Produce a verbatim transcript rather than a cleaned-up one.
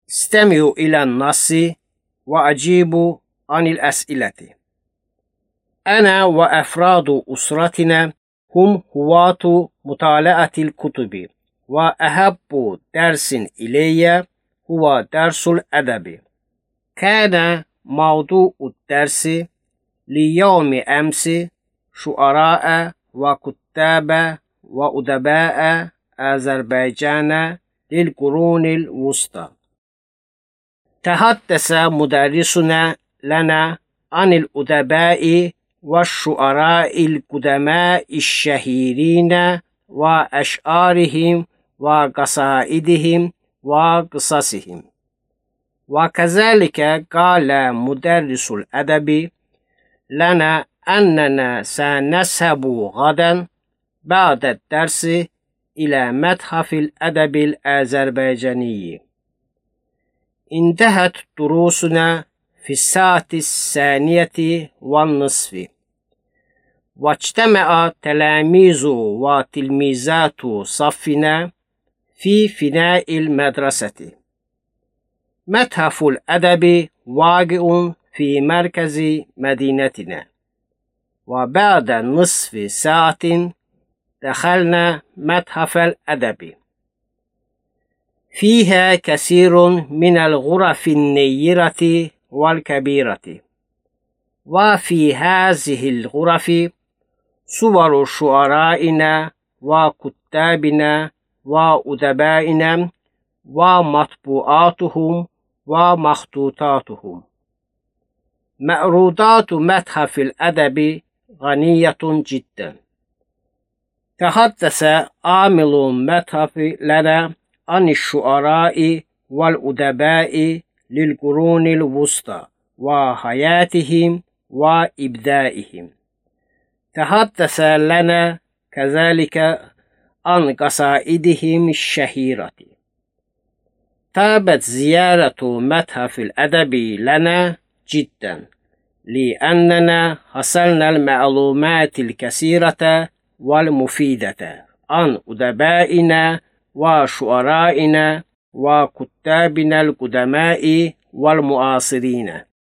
استمعوا إلى النص وأجيبوا عن الأسئلة. أنا وأفراد أسرتنا هم هواة مطالعة الكتب، وأحب درس إلي هو درس الأدب. كان موضوع الدرس ليوم أمس شعراء وكتاب وأدباء أذربيجان للقرون الوسطى. تحدث مدرسنا لنا عن الأدباء والشعراء القدماء الشهيرين وأشعارهم وقصائدهم وقصصهم. وكذلك قال مدرس الأدب لنا أننا سنذهب غدا بعد الدرس إلى متحف الأدب الأذربيجاني. انتهت دروسنا في الساعة الثانية والنصف، واجتمع تلاميذ وتلميذات صفنا في فناء المدرسة. متحف الأدب واقع في مركز مدينتنا، وبعد نصف ساعة دخلنا متحف الأدب. فيها كثير من الغرف النيرة والكبيرة، وفي هذه الغرف صور شعرائنا وكتابنا وأدبائنا ومطبوعاتهم ومخطوطاتهم. معروضات متحف الأدب غنية جدا. تحدث عامل المتحف لنا عن الشعراء والأدباء للقرون الوسطى وحياتهم وإبداعهم. تحدث لنا كذلك عن قصائدهم الشهيرة. طابت زيارة متحف الأدب لنا جدا، لأننا حصلنا المعلومات الكثيرة والمفيدة عن أدبائنا وشعرائنا وكتابنا القدماء والمعاصرين.